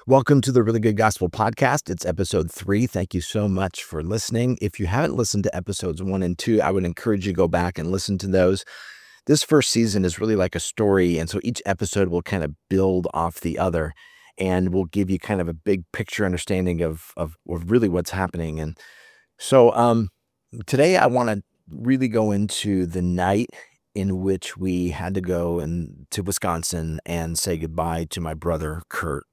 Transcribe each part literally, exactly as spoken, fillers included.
Welcome to the Really Good Gospel Podcast. It's episode three. Thank you so much for listening. If you haven't listened to episodes one and two, I would encourage you to go back and listen to those. This first season is really like a story, and so each episode will kind of build off the other and will give you kind of a big picture understanding of of, of really what's happening. And so um, today I want to really go into the night in which we had to go and to Wisconsin and say goodbye to my brother Kurt.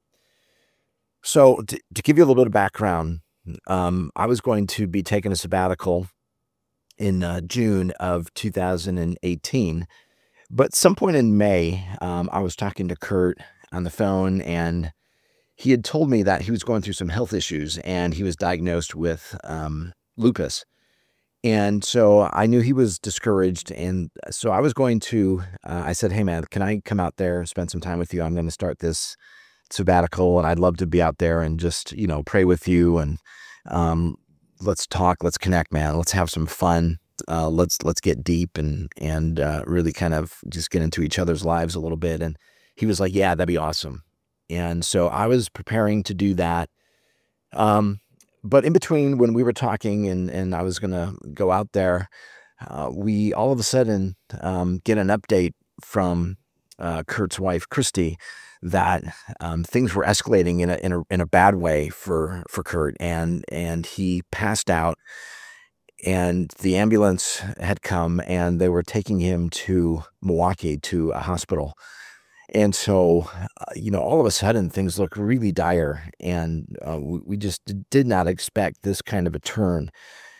So to, to give you a little bit of background, um, I was going to be taking a sabbatical in uh, June of two thousand eighteen, but some point in May, um, I was talking to Kurt on the phone, and he had told me that he was going through some health issues, and he was diagnosed with um, lupus. And so I knew he was discouraged, and so I was going to. Uh, I said, "Hey, man, can I come out there, spend some time with you? I'm going to start this sabbatical, and I'd love to be out there and just, you know, pray with you, and um, let's talk, let's connect, man. Let's have some fun. Uh, let's let's get deep and and uh, really kind of just get into each other's lives a little bit." And he was like, "Yeah, that'd be awesome." And so I was preparing to do that. Um, but in between when we were talking and and I was gonna go out there, uh, we all of a sudden um, get an update from uh, Kurt's wife, Christy, that um, things were escalating in a in a in a bad way for for Kurt, and and he passed out, and the ambulance had come, and they were taking him to Milwaukee to a hospital. And so, uh, you know, all of a sudden things look really dire, and uh, we, we just d- did not expect this kind of a turn.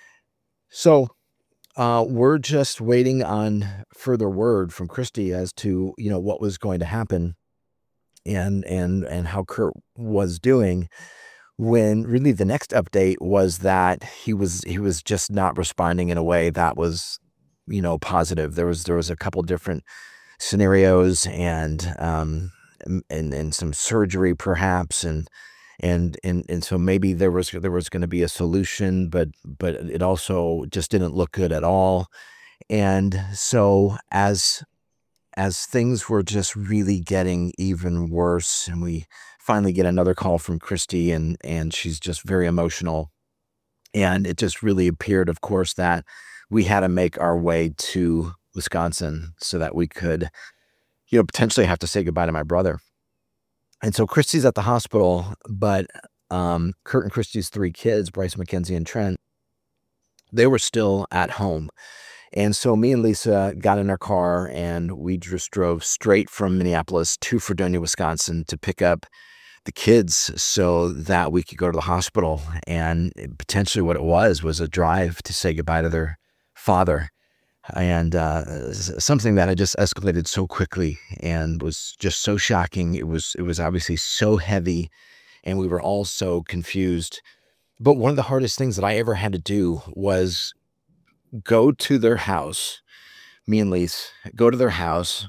So uh, we're just waiting on further word from Christy as to, you know, what was going to happen and and and how Kurt was doing, when really the next update was that he was he was just not responding in a way that was, you know, positive. There was there was a couple different scenarios, and um and and, and some surgery perhaps, and and and and so maybe there was there was going to be a solution, but but it also just didn't look good at all. And so as as things were just really getting even worse, and we finally get another call from Christy, and and she's just very emotional, and it just really appeared, of course, that we had to make our way to Wisconsin so that we could, you know, potentially have to say goodbye to my brother. And so Christy's at the hospital, but um, Kurt and Christy's three kids, Bryce, Mackenzie, and Trent, they were still at home. And so me and Lisa got in our car, and we just drove straight from Minneapolis to Fredonia, Wisconsin to pick up the kids so that we could go to the hospital. And potentially what it was was a drive to say goodbye to their father. And uh, something that had just escalated so quickly and was just so shocking. It was it was obviously so heavy, and we were all so confused. But one of the hardest things that I ever had to do was go to their house, me and Lise, go to their house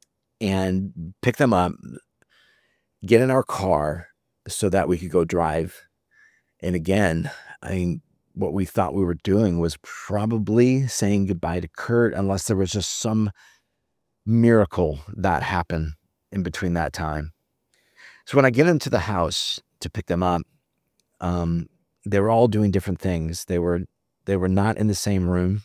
and pick them up, get in our car so that we could go drive. And again, I mean, what we thought we were doing was probably saying goodbye to Kurt, unless there was just some miracle that happened in between that time. So when I get into the house to pick them up, um, they were all doing different things. They were they were not in the same room.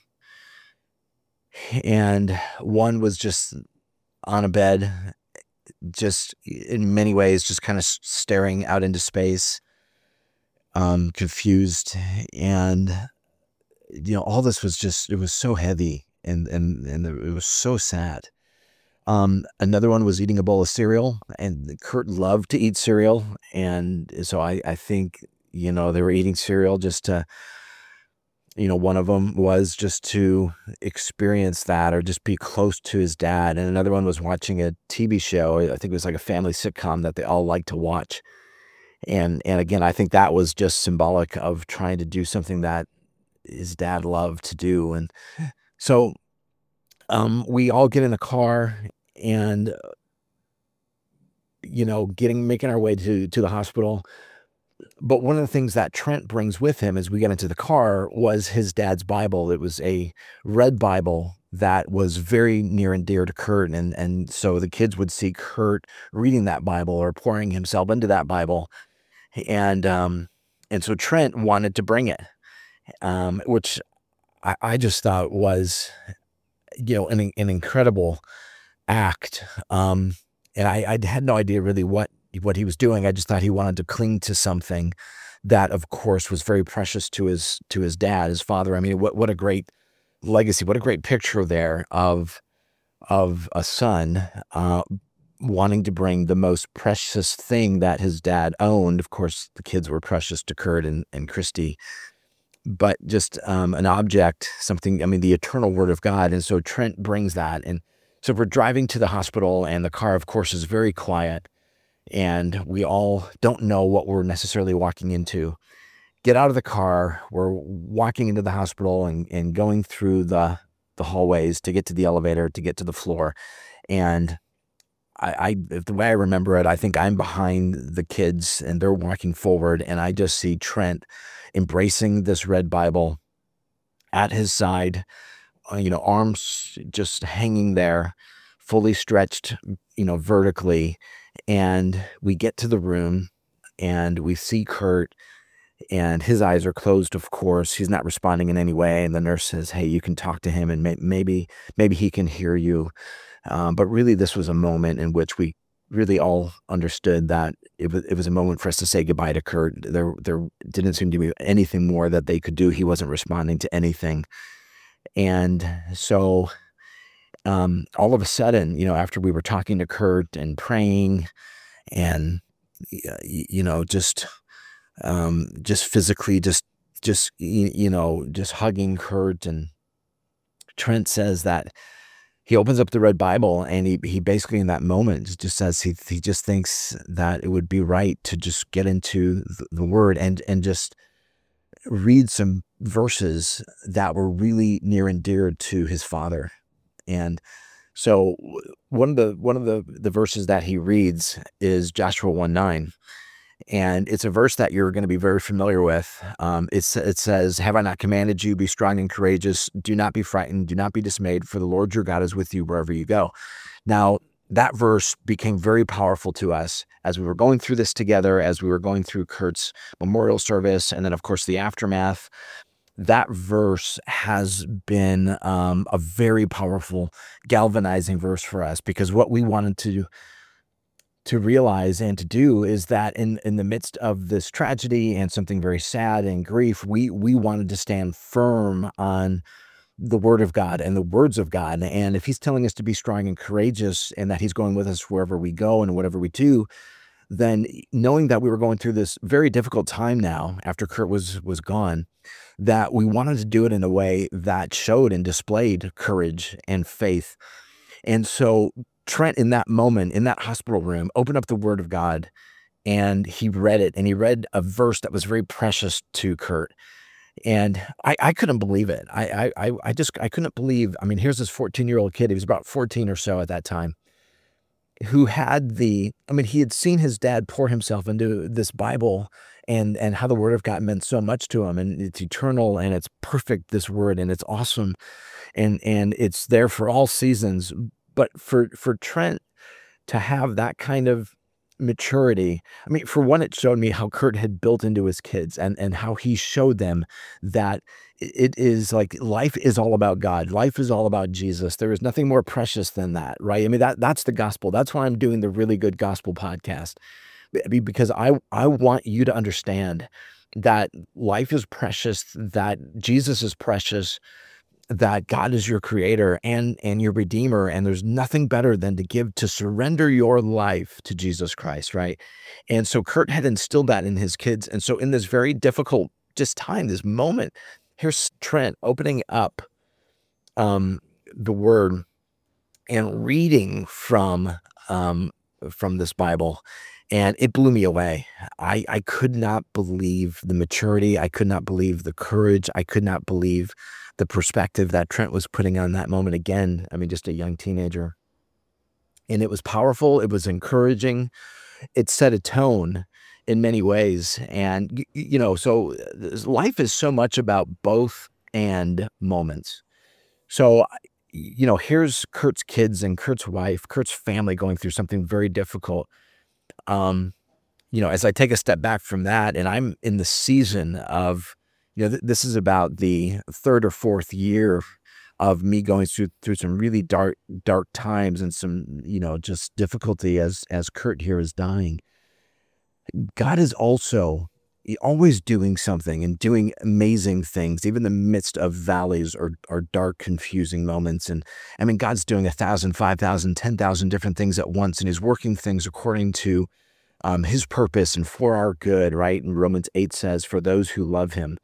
And one was just on a bed, just in many ways, just kind of staring out into space, um, confused. And, you know, all this was just, it was so heavy, and, and, and it was so sad. Um, another one was eating a bowl of cereal, and Kurt loved to eat cereal. And so I, I think, you know, they were eating cereal just to, you know, one of them was just to experience that or just be close to his dad. And another one was watching a T V show. I think it was like a family sitcom that they all like to watch. And and again, I think that was just symbolic of trying to do something that his dad loved to do. And so um, we all get in a car, and, uh, you know, getting making our way to to the hospital. But one of the things that Trent brings with him as we get into the car was his dad's Bible. It was a red Bible that was very near and dear to Kurt. And, and so the kids would see Kurt reading that Bible or pouring himself into that Bible. And, um, and so Trent wanted to bring it, um, which I, I just thought was, you know, an, an incredible act. Um, and I, I had no idea really what, what he was doing. I just thought he wanted to cling to something that, of course, was very precious to his, to his dad, his father. I mean, what, what a great legacy, what a great picture there of, of a son, uh, wanting to bring the most precious thing that his dad owned. Of course, the kids were precious to Kurt and, and Christy, but just um, an object, something, I mean, the eternal word of God. And so Trent brings that. And so we're driving to the hospital, and the car, of course, is very quiet. And we all don't know what we're necessarily walking into. Get out of the car. We're walking into the hospital and, and going through the, the hallways to get to the elevator, to get to the floor. And I, I, the way I remember it, I think I'm behind the kids and they're walking forward, and I just see Trent embracing this red Bible at his side, uh, you know, arms just hanging there, fully stretched, you know, vertically. And we get to the room and we see Kurt, and his eyes are closed, of course. He's not responding in any way. And the nurse says, "Hey, you can talk to him, and may- maybe, maybe he can hear you." Um, but really, this was a moment in which we really all understood that it was, it was a moment for us to say goodbye to Kurt. There, there didn't seem to be anything more that they could do. He wasn't responding to anything. And so um, all of a sudden, you know, after we were talking to Kurt and praying and, y- you know, just, um, just physically, just, just, y- you know, just hugging Kurt, and Trent says that he opens up the red Bible, and he, he basically in that moment just says he, he just thinks that it would be right to just get into the, the word and, and just read some verses that were really near and dear to his father. And so one of the, one of the, the verses that he reads is Joshua one nine. And it's a verse that you're going to be very familiar with. Um, it's, it says, "Have I not commanded you, be strong and courageous? Do not be frightened. Do not be dismayed, for the Lord your God is with you wherever you go." Now, that verse became very powerful to us as we were going through this together, as we were going through Kurt's memorial service, and then, of course, the aftermath. That verse has been um, a very powerful, galvanizing verse for us, because what we wanted to to realize and to do is that in, in the midst of this tragedy and something very sad and grief, we, we wanted to stand firm on the word of God and the words of God. And if he's telling us to be strong and courageous, and that he's going with us wherever we go and whatever we do, then knowing that we were going through this very difficult time now after Kurt was, was gone, that we wanted to do it in a way that showed and displayed courage and faith. And so Trent, in that moment, in that hospital room, opened up the word of God, and he read it, and he read a verse that was very precious to Kurt. And I, I couldn't believe it. I, I, I just, I couldn't believe, I mean, here's this fourteen year old kid. He was about fourteen or so at that time, who had the, I mean, he had seen his dad pour himself into this Bible, and, and how the word of God meant so much to him, and it's eternal and it's perfect, this word, and it's awesome. And, and it's there for all seasons. But for, for Trent to have that kind of maturity, I mean, for one, it showed me how Kurt had built into his kids, and, and how he showed them that it is like life is all about God. Life is all about Jesus. There is nothing more precious than that, right? I mean, that that's the gospel. That's why I'm doing the Really Good Gospel podcast, because I, I want you to understand that life is precious, that Jesus is precious, that God is your creator and, and your redeemer. And there's nothing better than to give, to surrender your life to Jesus Christ. Right. And so Kurt had instilled that in his kids. And so in this very difficult just time, this moment, here's Trent opening up um, the word and reading from, um, from this Bible. And it blew me away. I, I could not believe the maturity. I could not believe the courage. I could not believe the perspective that Trent was putting on that moment again. I mean, just a young teenager. And it was powerful. It was encouraging. It set a tone in many ways. And, y- y- you know, so uh, life is so much about both and moments. So, you know, here's Kurt's kids and Kurt's wife, Kurt's family going through something very difficult. Um, you know, as I take a step back from that, and I'm in the season of, you know, th- this is about the third or fourth year of me going through through some really dark dark times and some, you know, just difficulty as as Kurt here is dying. God is also he always doing something and doing amazing things, even in the midst of valleys or or dark, confusing moments. And I mean, God's doing a thousand, five thousand, ten thousand different things at once, and He's working things according to um, His purpose and for our good, right? And Romans eight says, "For those who love Him."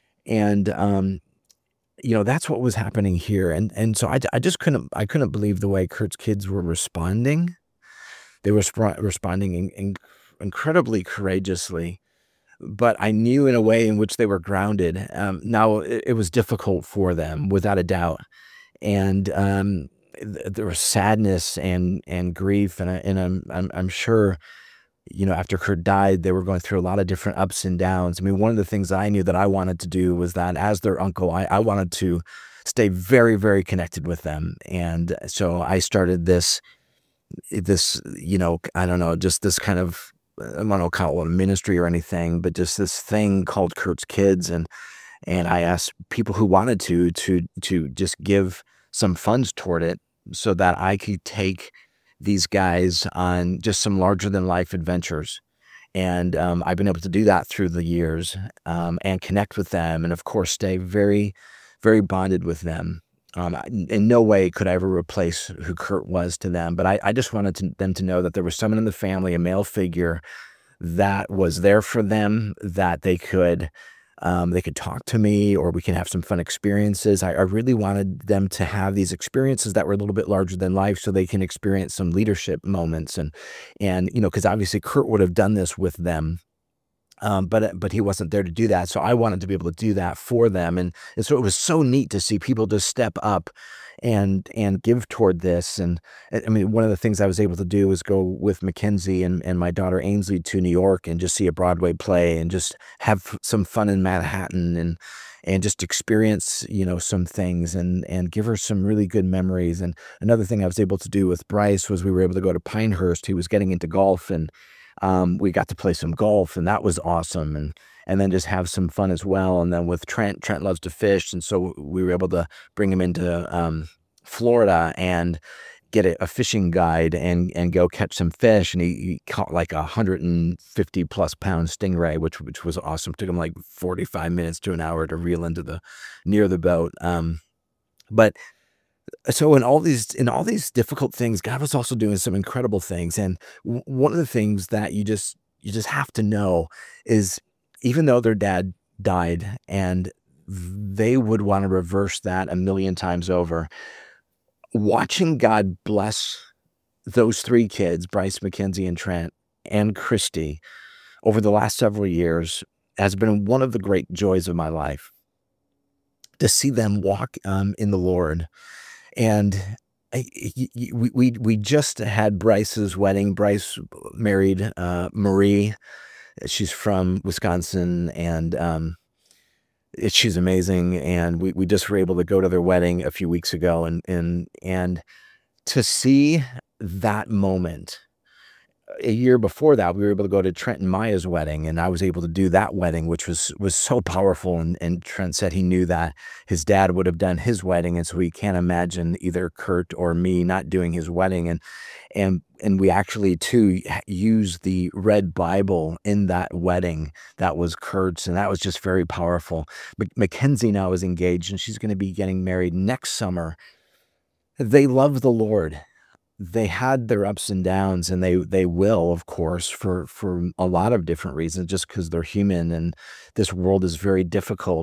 And um, you know, that's what was happening here. And and so I, I just couldn't I couldn't believe the way Kurt's kids were responding. They were spr- responding in, in, incredibly courageously, but I knew in a way in which they were grounded. Um, now it, it was difficult for them, without a doubt, and um, th- there was sadness and and grief, and I, and I'm, I'm I'm sure, you know, after Kurt died, they were going through a lot of different ups and downs. I mean, one of the things I knew that I wanted to do was that as their uncle, I, I wanted to stay very, very connected with them, and so I started this this, you know, I don't know, just this kind of, I don't call it a ministry or anything, but just this thing called Kurt's Kids. And, and I asked people who wanted to, to, to just give some funds toward it so that I could take these guys on just some larger than life adventures. And um, I've been able to do that through the years, um, and connect with them. And of course, stay very, very bonded with them. Um, I- in no way could I ever replace who Kurt was to them, but I, I just wanted to, them to know that there was someone in the family, a male figure, that was there for them, that they could um, they could talk to me, or we can have some fun experiences. I, I really wanted them to have these experiences that were a little bit larger than life, so they can experience some leadership moments. And and you know, because obviously Kurt would have done this with them, um, but uh, but he wasn't there to do that. So I wanted to be able to do that for them, and, and so it was so neat to see people just step up and and give toward this. And I I mean, one of the things I was able to do was go with Mackenzie and, and my daughter Ainsley to New York and just see a Broadway play and just have some fun in Manhattan, and and just experience, you know, some things, and and give her some really good memories. And another thing I was able to do with Bryce was we were able to go to Pinehurst. He was getting into golf, and um, we got to play some golf, and that was awesome. And and then just have some fun as well. And then with Trent, Trent loves to fish, and so we were able to bring him into um, Florida and get a, a fishing guide and and go catch some fish. And he, he caught like a one hundred fifty plus pound stingray, which which was awesome. Took him like forty-five minutes to an hour to reel into the near the boat. Um, but so in all these in all these difficult things, God was also doing some incredible things. And w- one of the things that you just you just have to know is, even though their dad died and they would want to reverse that a million times over, watching God bless those three kids, Bryce, Mackenzie, and Trent, and Christy, over the last several years has been one of the great joys of my life. To see them walk um, in the Lord. And I, y- y- we, we we just had Bryce's wedding. Bryce married uh, Marie. She's from Wisconsin, and um, it, she's amazing. And we, we just were able to go to their wedding a few weeks ago, and and and to see that moment. A year before that, we were able to go to Trent and Maya's wedding, and I was able to do that wedding, which was was so powerful. And, and Trent said he knew that his dad would have done his wedding, and so he can't imagine either Kurt or me not doing his wedding. And and and we actually too h- used the red Bible in that wedding. That was Kurt's, and that was just very powerful. Mac- Mackenzie now is engaged, and she's going to be getting married next summer. They love the Lord. They had their ups and downs, and they they will, of course, for for a lot of different reasons, just because 'cause they're human, and this world is very difficult.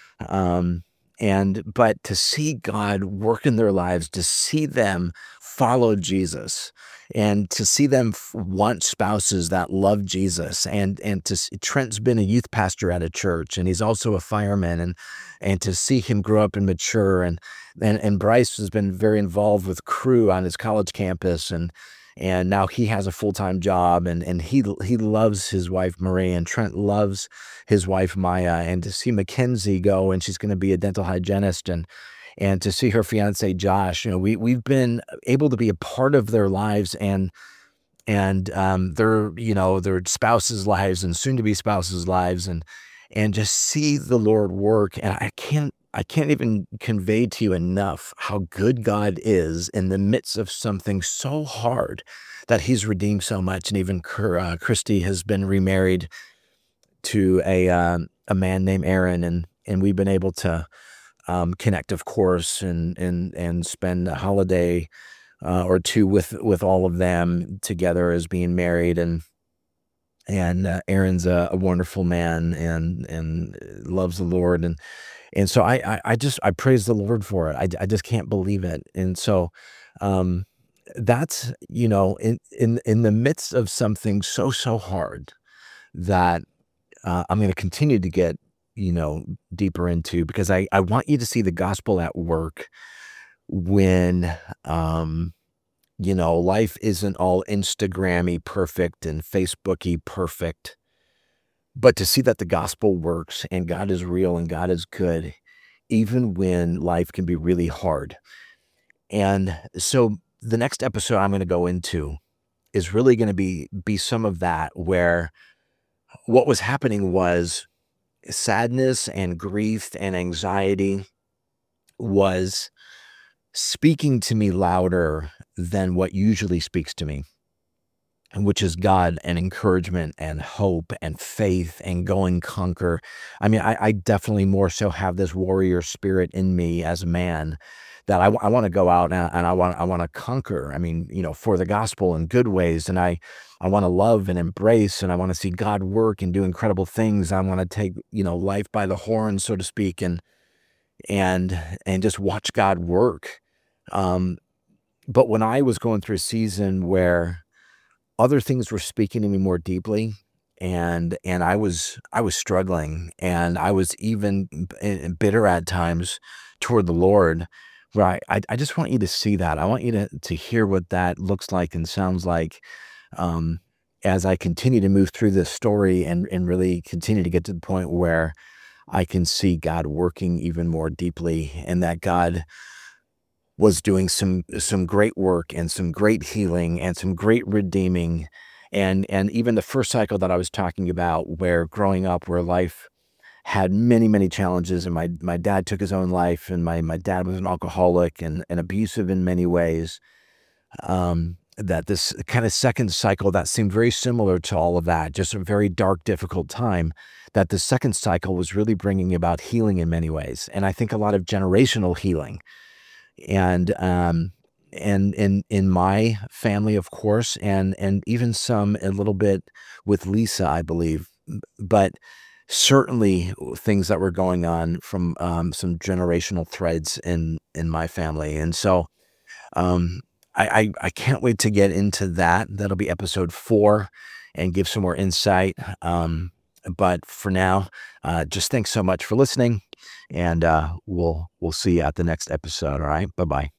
Um, and but to see God work in their lives, to see them follow Jesus, and to see them f- want spouses that love Jesus, and and to s- Trent's been a youth pastor at a church, and he's also a fireman, and and to see him grow up and mature. And and and Bryce has been very involved with crew on his college campus, and and now he has a full-time job, and and he he loves his wife Marie, and Trent loves his wife Maya. And to see Mackenzie go, and she's going to be a dental hygienist, and and to see her fiance Josh. You know, we we've been able to be a part of their lives and and um, their you know their spouses' lives and soon to be spouses' lives, and and just see the Lord work. And I can't I can't even convey to you enough how good God is in the midst of something so hard, that He's redeemed so much. And even Cur- uh, Christy has been remarried to a um, a man named Aaron, and and we've been able to um, connect, of course, and and and spend a holiday uh, or two with with all of them together as being married. And and uh, Aaron's a, a wonderful man, and and loves the Lord. and and so I, I I just I praise the Lord for it. I I just can't believe it. And so um, that's, you know in in in the midst of something so so hard that uh, I'm going to continue to get, you know deeper into, because I I want you to see the gospel at work when um you know, life isn't all Instagrammy perfect and Facebooky perfect, but to see that the gospel works and God is real and God is good, even when life can be really hard. And so the next episode I'm going to go into is really going to be be some of that, where what was happening was sadness and grief and anxiety was speaking to me louder than what usually speaks to me, and which is God and encouragement and hope and faith and go and conquer. I mean, I, I definitely more so have this warrior spirit in me as a man, that I, I want to go out and, and I want I want to conquer. I mean, you know, for the gospel in good ways, and I I want to love and embrace, and I want to see God work and do incredible things. I want to take, you know life by the horns, so to speak, and and and just watch God work. Um, but when I was going through a season where other things were speaking to me more deeply, and and I was I was struggling, and I was even b eh, bitter at times toward the Lord, where I I I just want you to see that. I want you to to hear what that looks like and sounds like, um, as I continue to move through this story, and and really continue to get to the point where I can see God working even more deeply, and that God was doing some some great work and some great healing and some great redeeming. and and even the first cycle that I was talking about, where growing up, where life had many many challenges, and my my dad took his own life, and my my dad was an alcoholic and, and abusive in many ways. um that this kind of second cycle that seemed very similar to all of that, just a very dark, difficult time, that the second cycle was really bringing about healing in many ways, and I think a lot of generational healing. And um and in in my family, of course, and and even some a little bit with Lisa, I believe. M- but certainly things that were going on from um some generational threads in in my family. And so um I, I I can't wait to get into that. That'll be episode four, and give some more insight. Um but for now, uh just thanks so much for listening, and uh we'll we'll see you at the next episode. All right, bye bye.